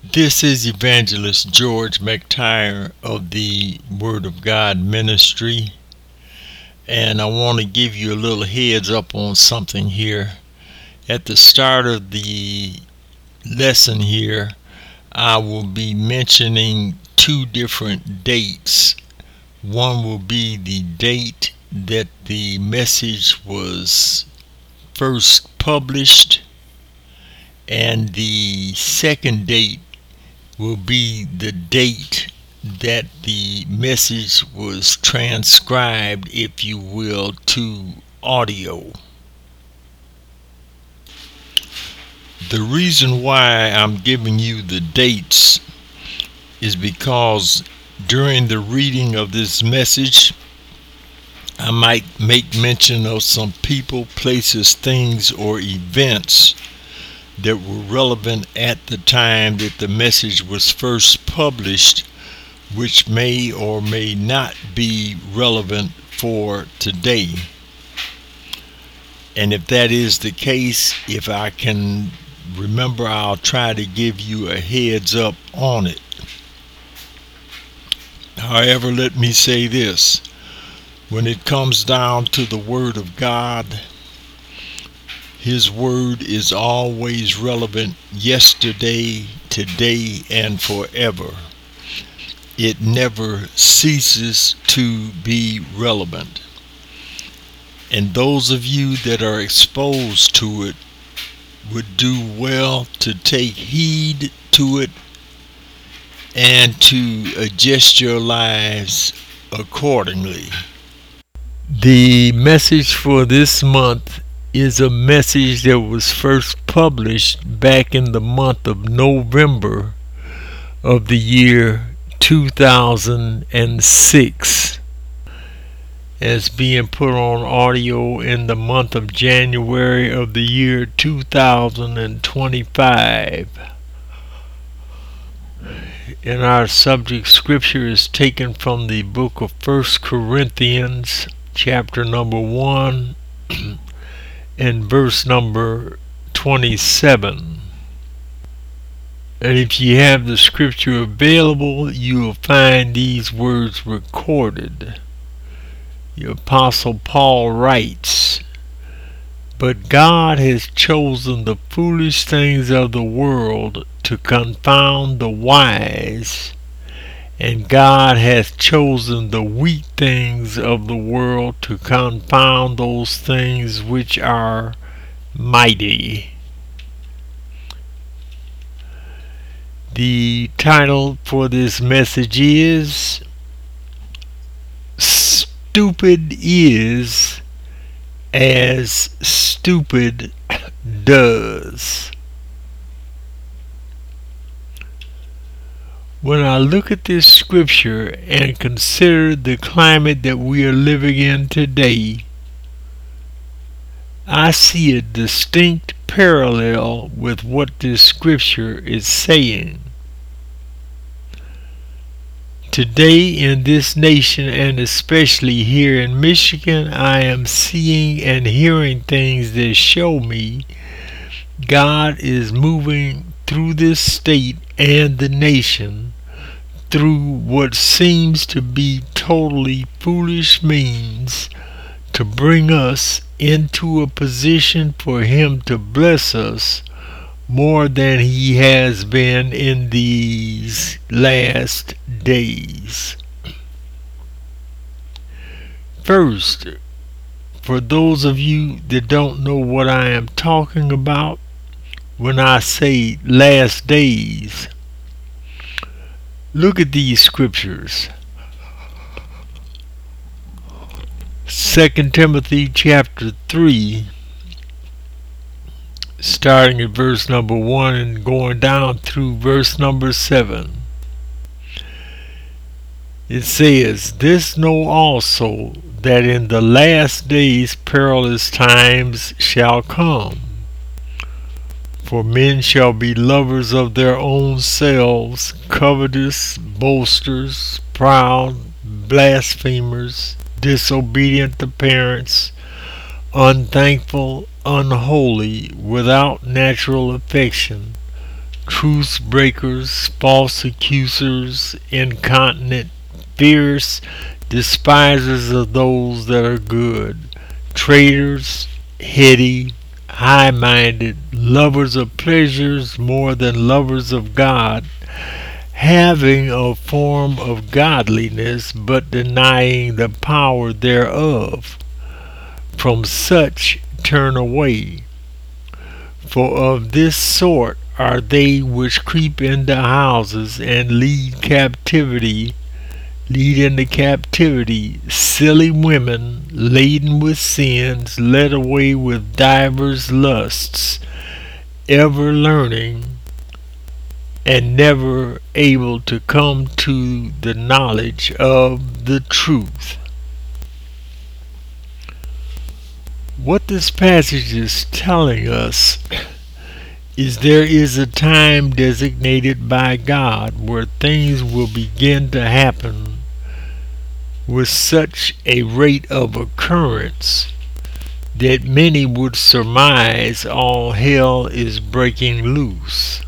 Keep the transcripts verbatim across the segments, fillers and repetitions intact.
This is Evangelist George McTire of the Word of God Ministry, and I want to give you a little heads up on something here. At the start of the lesson here, I will be mentioning two different dates. One will be the date that the message was first published, and the second date will be the date that the message was transcribed, if you will, to audio. The reason why I'm giving you the dates is because during the reading of this message, I might make mention of some people, places, things, or events that were relevant at the time that the message was first published, which may or may not be relevant for today. And if that is the case, if I can remember, I'll try to give you a heads up on it. However, let me say this. When it comes down to the Word of God, His Word is always relevant yesterday, today, and forever. It never ceases to be relevant. And those of you that are exposed to it would do well to take heed to it and to adjust your lives accordingly. The message for this month is a message that was first published back in the month of November of the year two thousand six, as being put on audio in the month of January of the year two thousand twenty-five. And our subject scripture is taken from the book of First Corinthians, chapter number one, and verse number twenty-seven. And if you have the scripture available, you will find these words recorded. The Apostle Paul writes, "But God has chosen the foolish things of the world to confound the wise, and God hath chosen the weak things of the world to confound those things which are mighty." The title for this message is "Stupid Is as Stupid Does." When I look at this scripture and consider the climate that we are living in today, I see a distinct parallel with what this scripture is saying. Today in this nation, and especially here in Michigan, I am seeing and hearing things that show me God is moving through this state and the nation through what seems to be totally foolish means to bring us into a position for Him to bless us more than He has been in these last days. First, for those of you that don't know what I am talking about when I say last days, look at these scriptures. Second Timothy chapter three, starting at verse number one and going down through verse number seven. It says, "This know also, that in the last days perilous times shall come. For men shall be lovers of their own selves, covetous, boasters, proud, blasphemers, disobedient to parents, unthankful, unholy, without natural affection, truce breakers, false accusers, incontinent, fierce, despisers of those that are good, traitors, heady, high-minded, lovers of pleasures more than lovers of God, having a form of godliness, but denying the power thereof. From such turn away. For of this sort are they which creep into houses and lead captivity, lead into captivity silly women laden with sins, led away with divers lusts, ever learning, and never able to come to the knowledge of the truth. What this passage is telling us is there is a time designated by God where things will begin to happen with such a rate of occurrence that many would surmise all hell is breaking loose.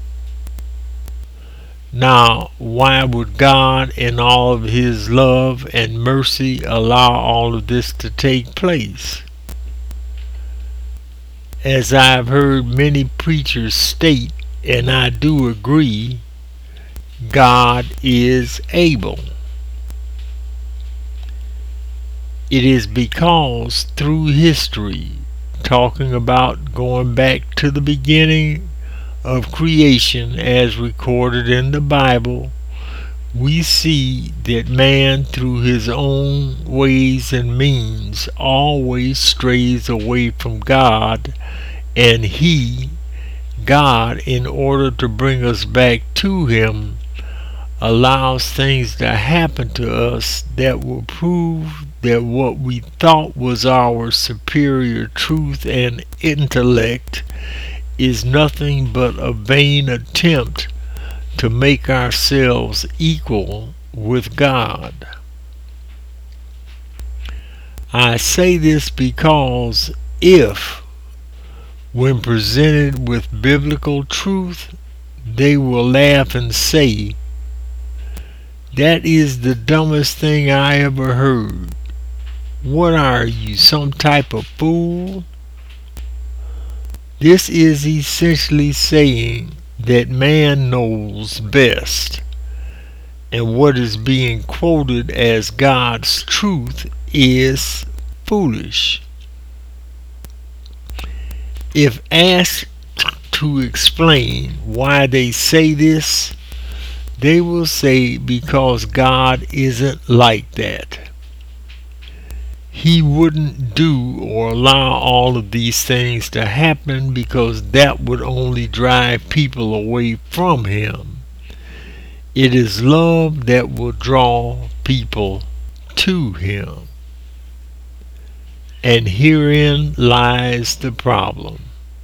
Now, why would God in all of His love and mercy allow all of this to take place? As I've heard many preachers state, and I do agree, God is able. It is because through history, talking about going back to the beginning of creation as recorded in the Bible, we see that man through his own ways and means always strays away from God, and He, God, in order to bring us back to Him, allows things to happen to us that will prove that what we thought was our superior truth and intellect is nothing but a vain attempt to make ourselves equal with God. I say this because if, when presented with biblical truth, they will laugh and say, "That is the dumbest thing I ever heard. What are you, some type of fool?" This is essentially saying that man knows best, and what is being quoted as God's truth is foolish. If asked to explain why they say this, they will say because God isn't like that. He wouldn't do or allow all of these things to happen because that would only drive people away from Him. It is love that will draw people to Him. And herein lies the problem.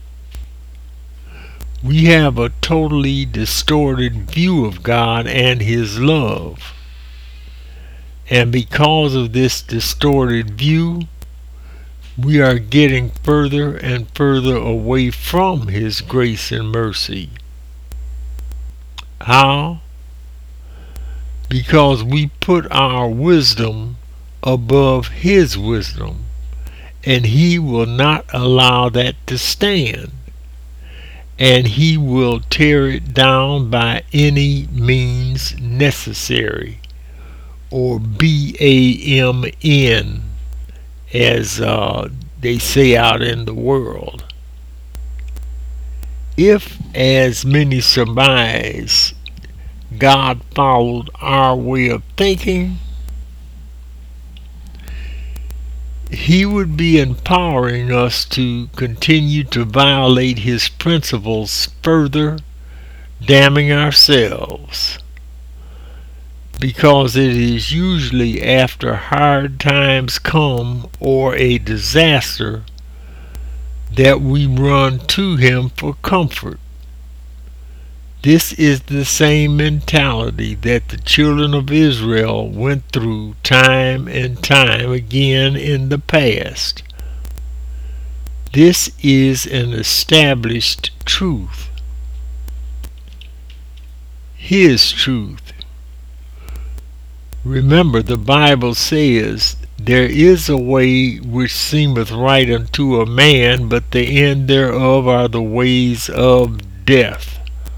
We have a totally distorted view of God and His love. And because of this distorted view, we are getting further and further away from His grace and mercy. How? Because we put our wisdom above His wisdom, and He will not allow that to stand. And He will tear it down by any means necessary, or B A M N, as uh, they say out in the world. If, as many surmise, God followed our way of thinking, He would be empowering us to continue to violate His principles further, damning ourselves. Because it is usually after hard times come or a disaster that we run to Him for comfort. This is the same mentality that the children of Israel went through time and time again in the past. This is an established truth. His truth. Remember, the Bible says, there is a way which seemeth right unto a man, but the end thereof are the ways of death.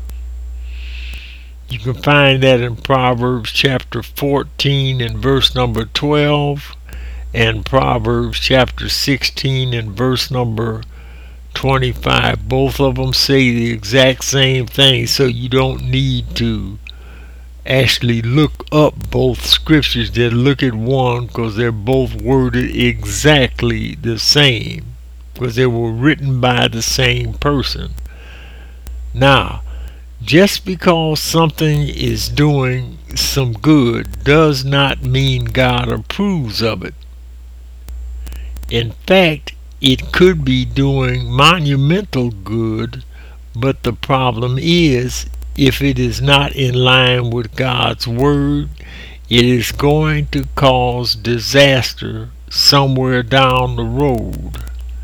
You can find that in Proverbs chapter fourteen and verse number twelve, and Proverbs chapter sixteen and verse number twenty-five. Both of them say the exact same thing, so you don't need to actually look up both scriptures. Just look at one, because they're both worded exactly the same, because they were written by the same person. Now, just because something is doing some good does not mean God approves of it. In fact, it could be doing monumental good, but the problem is, if it is not in line with God's word, it is going to cause disaster somewhere down the road.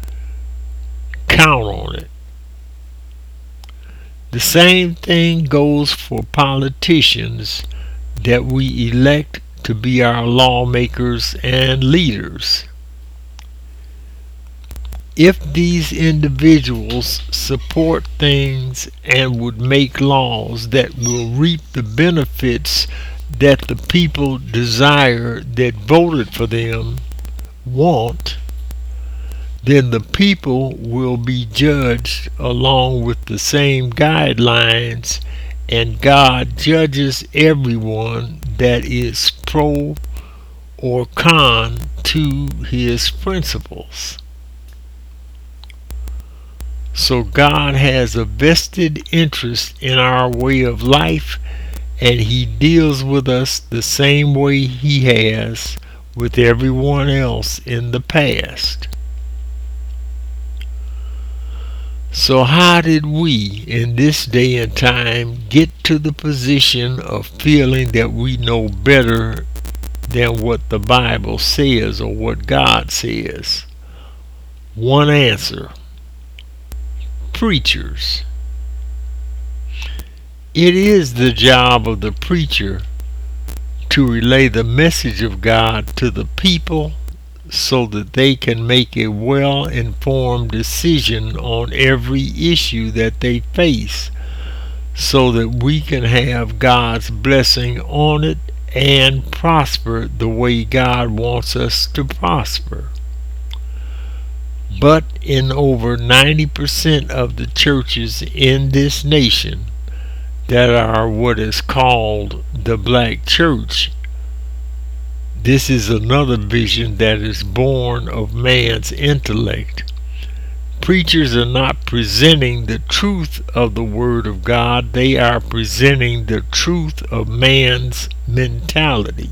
Count on it. The same thing goes for politicians that we elect to be our lawmakers and leaders. If these individuals support things and would make laws that will reap the benefits that the people desire that voted for them want, then the people will be judged along with the same guidelines, and God judges everyone that is pro or con to his principles. So God has a vested interest in our way of life, and he deals with us the same way he has with everyone else in the past. So how did we in this day and time get to the position of feeling that we know better than what the Bible says or what God says? One answer: preachers. It is the job of the preacher to relay the message of God to the people so that they can make a well-informed decision on every issue that they face, so that we can have God's blessing on it and prosper the way God wants us to prosper. But in over ninety percent of the churches in this nation that are what is called the black church, this is another vision that is born of man's intellect. Preachers are not presenting the truth of the Word of God, they are presenting the truth of man's mentality.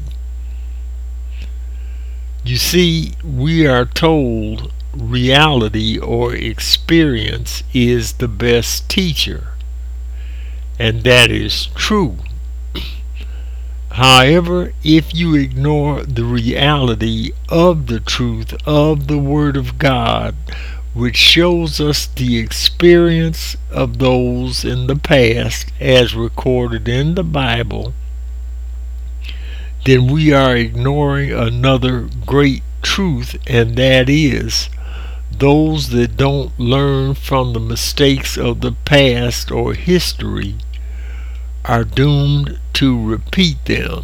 You see, we are told reality or experience is the best teacher, and that is true. However, if you ignore the reality of the truth of the Word of God, which shows us the experience of those in the past as recorded in the Bible, then we are ignoring another great truth, and that is, those that don't learn from the mistakes of the past or history are doomed to repeat them.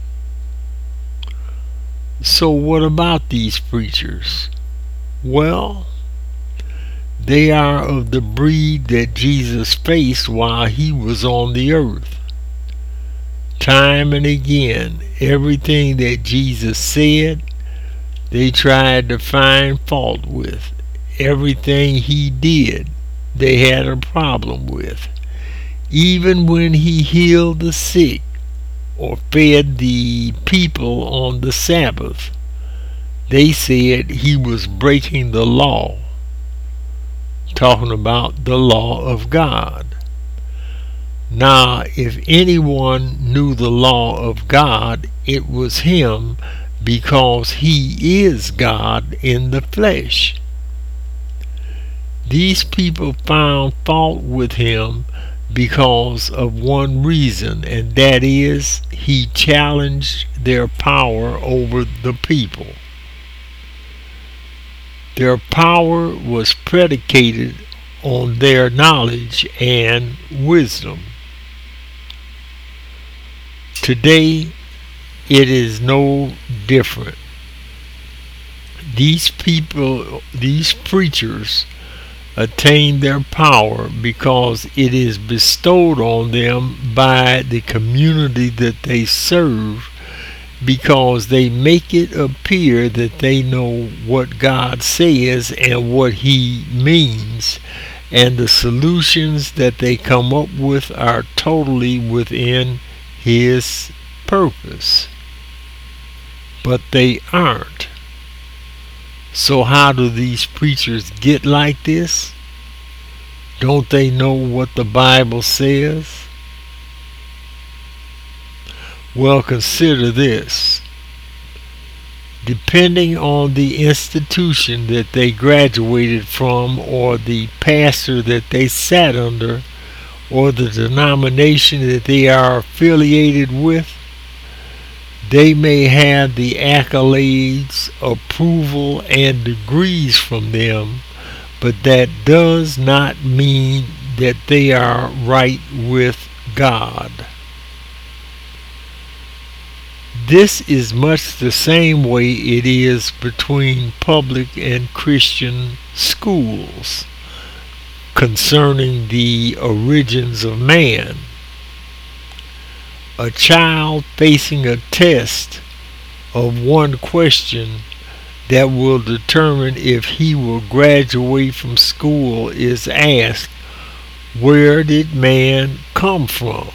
So what about these preachers? Well, they are of the breed that Jesus faced while he was on the earth. Time and again, everything that Jesus said, they tried to find fault with. Everything he did, they had a problem with. Even when he healed the sick or fed the people on the Sabbath, they said he was breaking the law, talking about the law of God. Now, if anyone knew the law of God, it was him, because he is God in the flesh. These people found fault with him because of one reason, and that is he challenged their power over the people. Their power was predicated on their knowledge and wisdom. Today, it is no different. These people, these preachers, attain their power because it is bestowed on them by the community that they serve, because they make it appear that they know what God says and what He means, and the solutions that they come up with are totally within His purpose. But they aren't. So how do these preachers get like this? Don't they know what the Bible says? Well, consider this. Depending on the institution that they graduated from, or the pastor that they sat under, or the denomination that they are affiliated with, they may have the accolades, approval, and degrees from them, but that does not mean that they are right with God. This is much the same way it is between public and Christian schools concerning the origins of man. A child facing a test of one question that will determine if he will graduate from school is asked, where did man come from?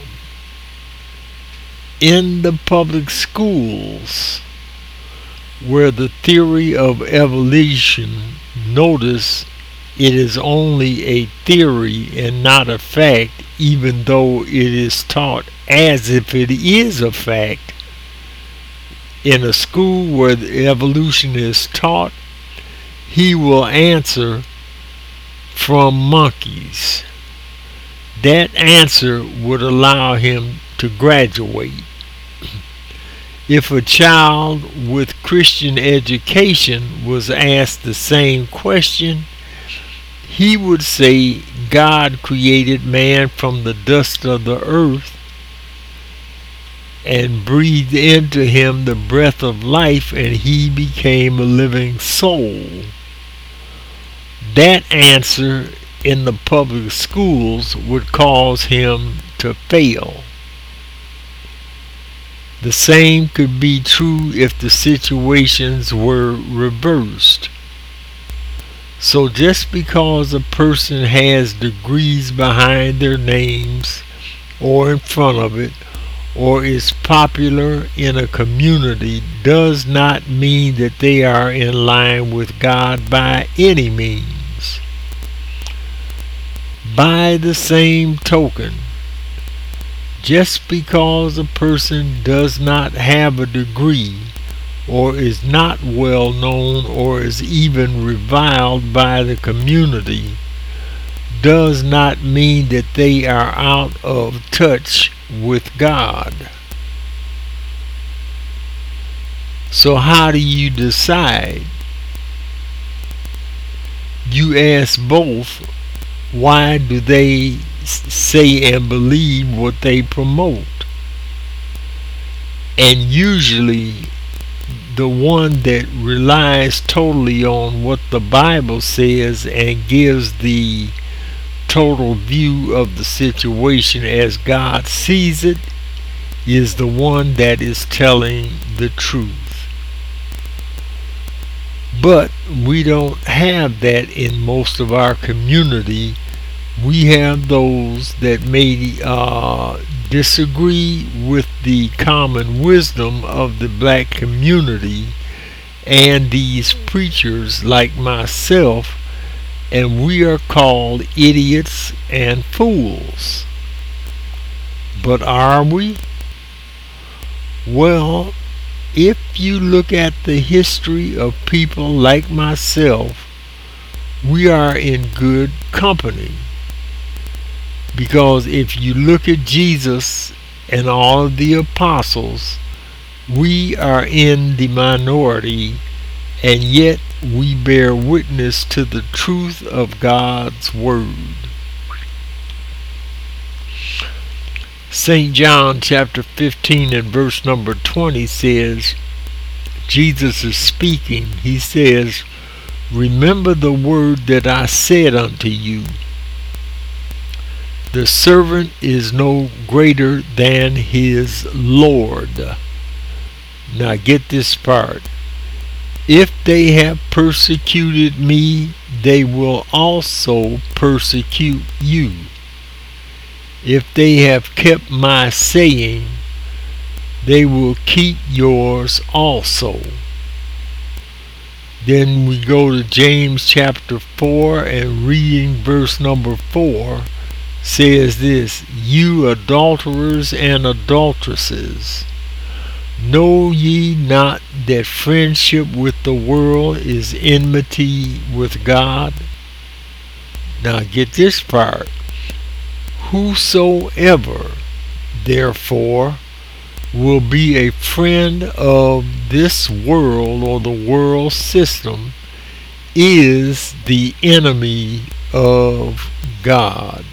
In the public schools, where the theory of evolution, notice it is only a theory and not a fact, even though it is taught as if it is a fact. In a school where the evolution is taught, he will answer from monkeys. That answer would allow him to graduate. If a child with Christian education was asked the same question, he would say God created man from the dust of the earth and breathed into him the breath of life, and he became a living soul. That answer in the public schools would cause him to fail. The same could be true if the situations were reversed. So just because a person has degrees behind their names or in front of it, or is popular in a community, does not mean that they are in line with God by any means. By the same token, just because a person does not have a degree, or is not well known, or is even reviled by the community, does not mean that they are out of touch with God. So how do you decide? You ask both, why do they say and believe what they promote? And usually the one that relies totally on what the Bible says and gives the total view of the situation as God sees it is the one that is telling the truth. But we don't have that in most of our community. We have those that may uh, disagree with the common wisdom of the black community and these preachers like myself, and we are called idiots and fools. But are we? Well, if you look at the history of people like myself, we are in good company. Because if you look at Jesus and all of the apostles, we are in the minority, and yet we bear witness to the truth of God's Word. Saint John chapter fifteen and verse number twenty says, Jesus is speaking. He says, "Remember the word that I said unto you. The servant is no greater than his Lord." Now get this part. "If they have persecuted me, they will also persecute you. If they have kept my saying, they will keep yours also." Then we go to James chapter four, and reading verse number four says this, "You adulterers and adulteresses, know ye not that friendship with the world is enmity with God?" Now get this part. "Whosoever, therefore, will be a friend of this world or the world system is the enemy of God."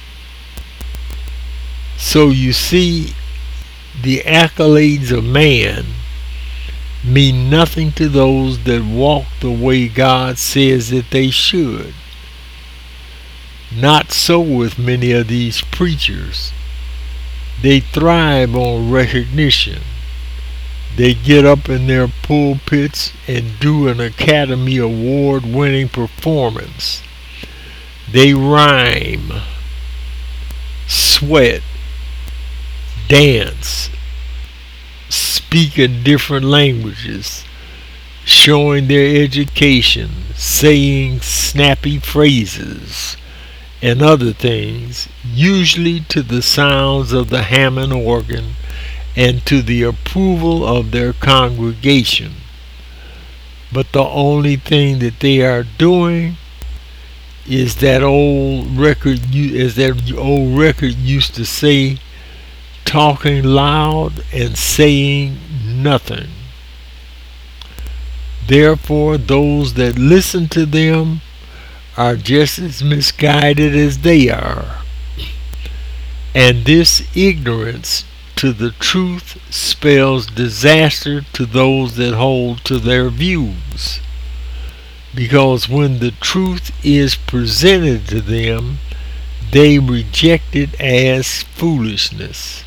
So you see, the accolades of man mean nothing to those that walk the way God says that they should. Not so with many of these preachers. They thrive on recognition. They get up in their pulpits and do an Academy Award winning performance. They rhyme, sweat, dance, speak in different languages, showing their education, saying snappy phrases and other things, usually to the sounds of the Hammond organ and to the approval of their congregation. But the only thing that they are doing is that old record, as that old record used to say, talking loud and saying nothing. Therefore, those that listen to them are just as misguided as they are. And this ignorance to the truth spells disaster to those that hold to their views. Because when the truth is presented to them, they reject it as foolishness.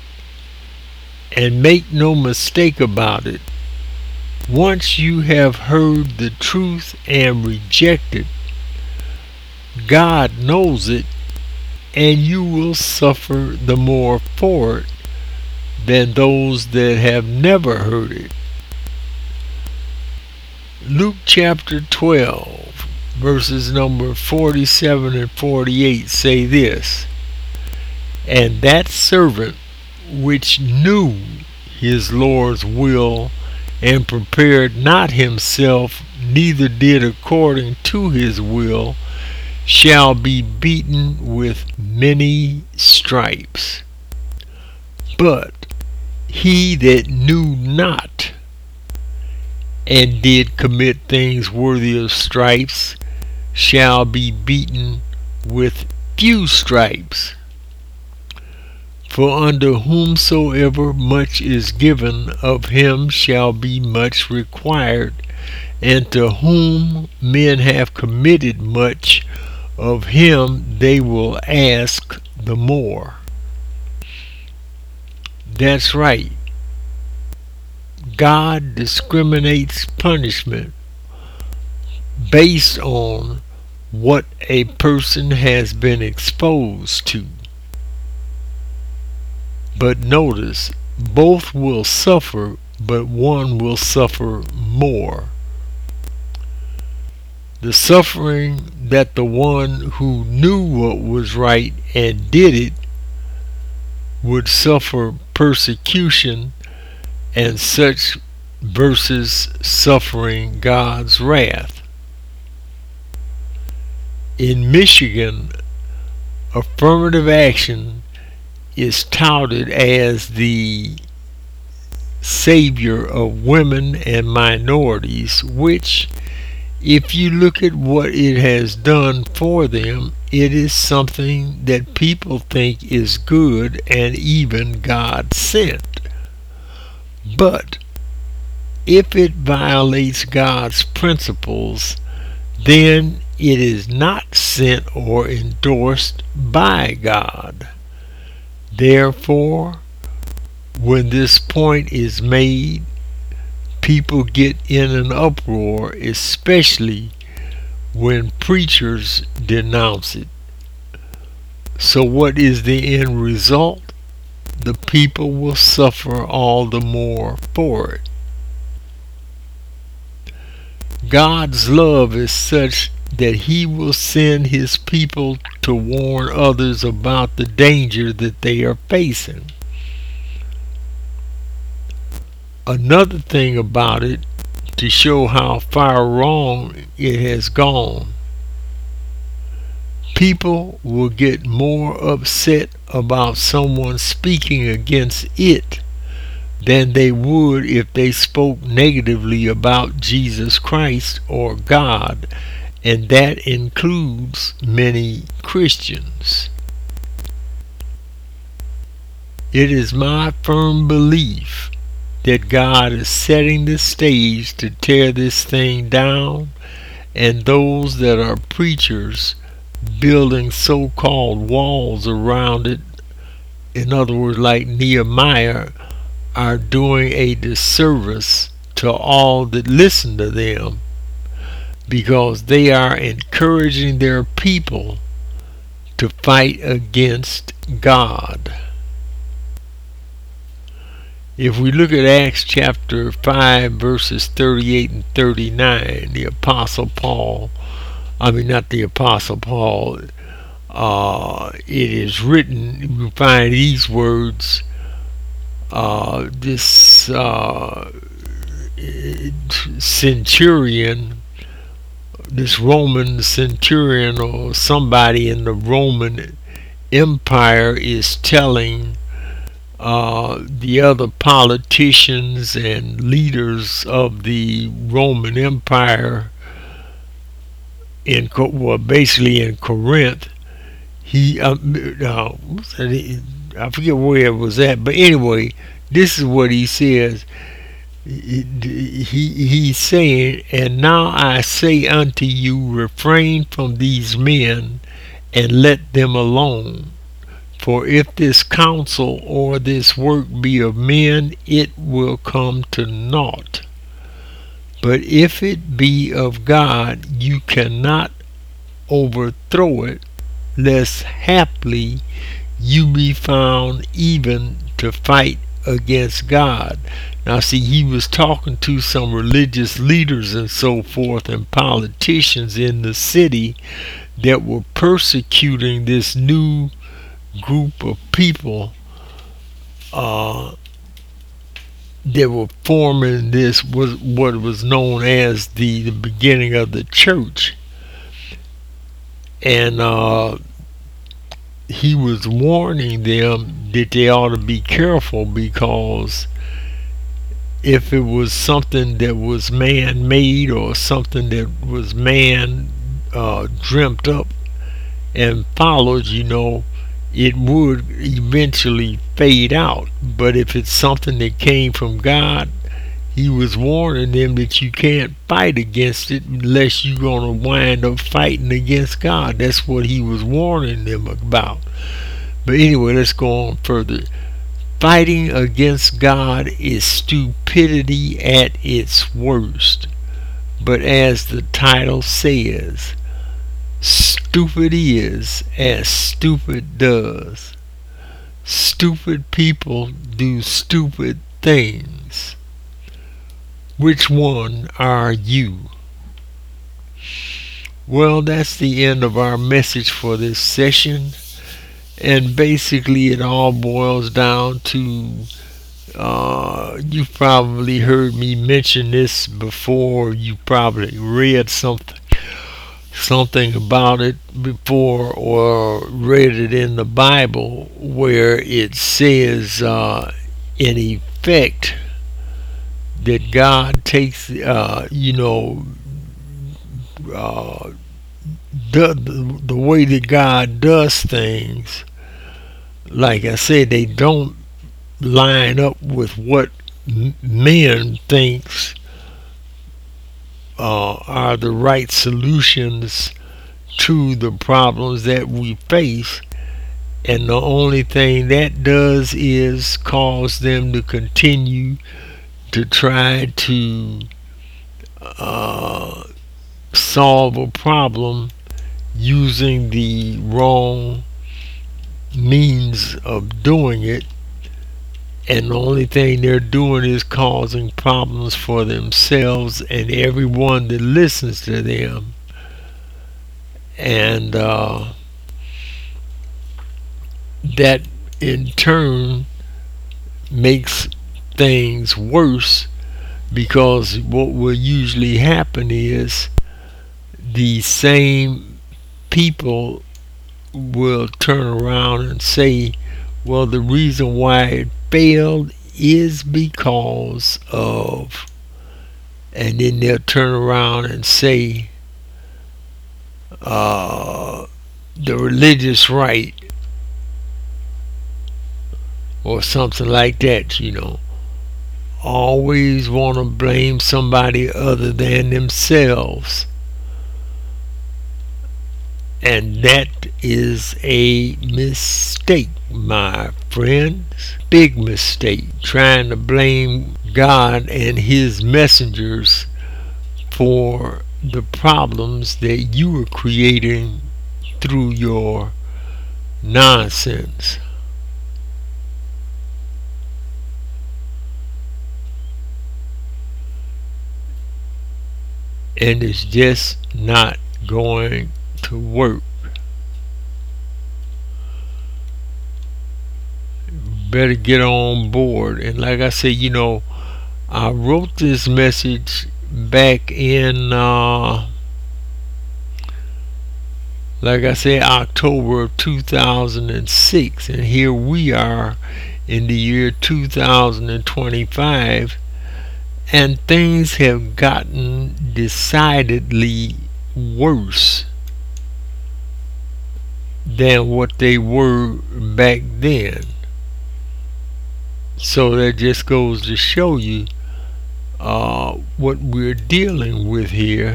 And make no mistake about it, once you have heard the truth and reject it, God knows it, and you will suffer the more for it than those that have never heard it. Luke chapter twelve, verses number forty-seven and forty-eight say this, "And that servant which knew his Lord's will, and prepared not himself, neither did according to his will, shall be beaten with many stripes. But he that knew not, and did commit things worthy of stripes, shall be beaten with few stripes. For unto whomsoever much is given, of him shall be much required, and to whom men have committed much, of him they will ask the more." That's right. God discriminates punishment based on what a person has been exposed to. But notice, both will suffer, but one will suffer more. The suffering that the one who knew what was right and did it would suffer persecution, and such versus suffering God's wrath. In Michigan, affirmative action is touted as the savior of women and minorities, which, if you look at what it has done for them, it is something that people think is good and even God sent. But if it violates God's principles, then it is not sent or endorsed by God. Therefore, when this point is made, people get in an uproar, especially when preachers denounce it. So what is the end result? The people will suffer all the more for it. God's love is such that He will send His people to warn others about the danger that they are facing. Another thing about it, to show how far wrong it has gone, people will get more upset about someone speaking against it than they would if they spoke negatively about Jesus Christ or God, and that includes many Christians. It is my firm belief that God is setting the stage to tear this thing down, and those that are preachers building so-called walls around it, in other words, like Nehemiah, are doing a disservice to all that listen to them, because they are encouraging their people to fight against God. If we look at Acts chapter five, verses thirty-eight and thirty-nine, the Apostle Paul, I mean not the Apostle Paul, uh, it is written, you find these words, uh, this uh, centurion, this Roman centurion or somebody in the Roman Empire is telling Uh, the other politicians and leaders of the Roman Empire in well, basically in Corinth. He, uh, uh, I forget where it was at, but anyway, this is what he says. He, he he's saying, "And now I say unto you, refrain from these men, and let them alone. For if this counsel or this work be of men, it will come to naught. But if it be of God, you cannot overthrow it, lest haply you be found even to fight against God." Now see, he was talking to some religious leaders and so forth and politicians in the city that were persecuting this new group of people uh, that were forming this, was what was known as the, the beginning of the church. And uh, he was warning them that they ought to be careful, because if it was something that was man-made or something that was man uh, dreamt up and followed, you know, it would eventually fade out. But if it's something that came from God, he was warning them that you can't fight against it unless you're going to wind up fighting against God. That's what he was warning them about. But anyway, let's go on further. Fighting against God is stupidity at its worst. But as the title says, stupid is as stupid does. Stupid people do stupid things. Which one are you? Well, that's the end of our message for this session. And basically it all boils down to, uh, you've probably heard me mention this before, you probably read something something about it before or read it in the Bible where it says, uh, in effect, that God takes, uh, you know, uh, the, the the way that God does things. Like I said, they don't line up with what m- men thinks uh, are the right solutions to the problems that we face, and the only thing that does is cause them to continue to try to uh, solve a problem using the wrong means of doing it, and the only thing they're doing is causing problems for themselves and everyone that listens to them. And uh, that in turn makes things worse, because what will usually happen is the same people will turn around and say, well, the reason why it failed is because of, and then they'll turn around and say, uh, the religious right or something like that, you know. Always want to blame somebody other than themselves. And that is a mistake, my friends. Big mistake. Trying to blame God and his messengers for the problems that you are creating through your nonsense. And it's just not going to work. Better get on board. And like I said, you know, I wrote this message back in, uh, like I said, October of two thousand six. And here we are in the year two thousand twenty-five. And things have gotten decidedly worse than what they were back then. So that just goes to show you uh, what we're dealing with here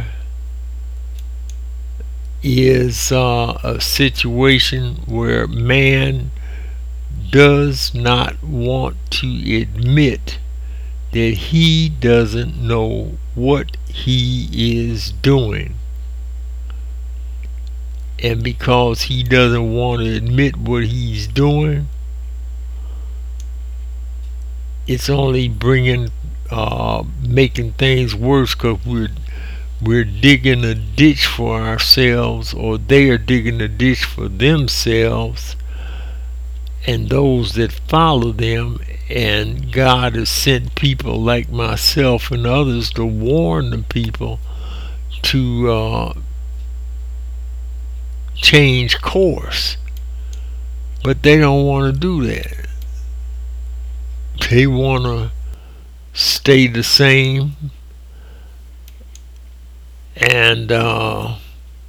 is uh, a situation where man does not want to admit that he doesn't know what he is doing. And because he doesn't want to admit what he's doing, it's only bringing, uh, making things worse, because we're we're digging a ditch for ourselves, or they are digging a ditch for themselves and those that follow them. And God has sent people like myself and others to warn the people to uh, change course, but they don't want to do that. They want to stay the same, and uh,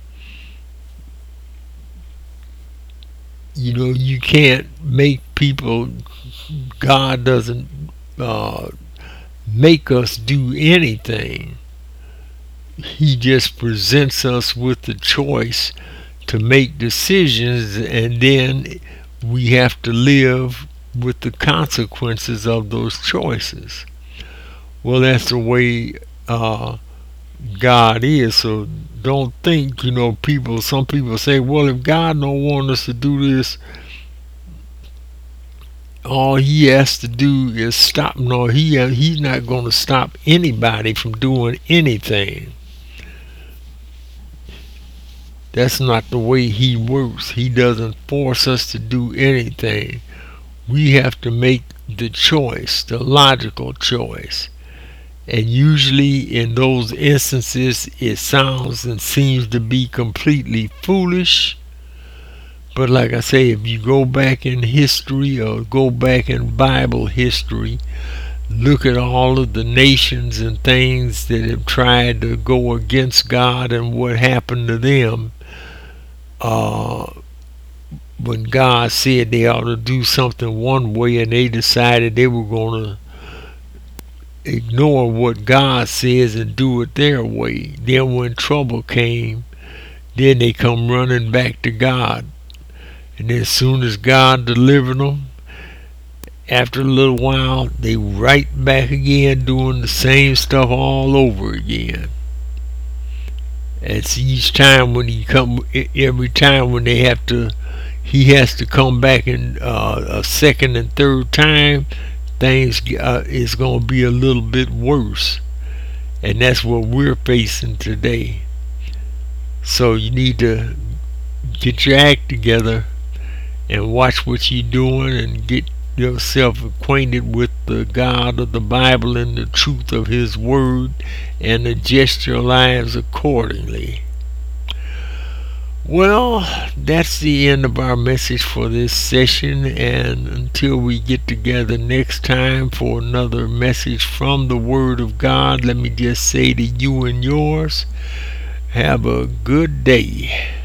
you know, you can't make people. God doesn't uh, make us do anything. He just presents us with the choice to make decisions, and then we have to live with the consequences of those choices. Well, that's the way uh, God is. So don't think, you know, people, some people say, well, if God don't want us to do this, all he has to do is stop. No, he he's not going to stop anybody from doing anything. That's not the way he works. He doesn't force us to do anything. We have to make the choice, the logical choice. And usually in those instances it sounds and seems to be completely foolish. But like I say, if you go back in history or go back in Bible history, look at all of the nations and things that have tried to go against God and what happened to them uh, when God said they ought to do something one way and they decided they were going to ignore what God says and do it their way. Then when trouble came, then they come running back to God. And then as soon as God delivered them, after a little while, they right back again doing the same stuff all over again. It's each time when he come, every time when they have to, he has to come back in uh, a second and third time, things uh, is going to be a little bit worse. And that's what we're facing today. So you need to get your act together and watch what you're doing and get yourself acquainted with the God of the Bible and the truth of His Word and adjust your lives accordingly. Well, that's the end of our message for this session, and until we get together next time for another message from the Word of God, let me just say to you and yours, have a good day.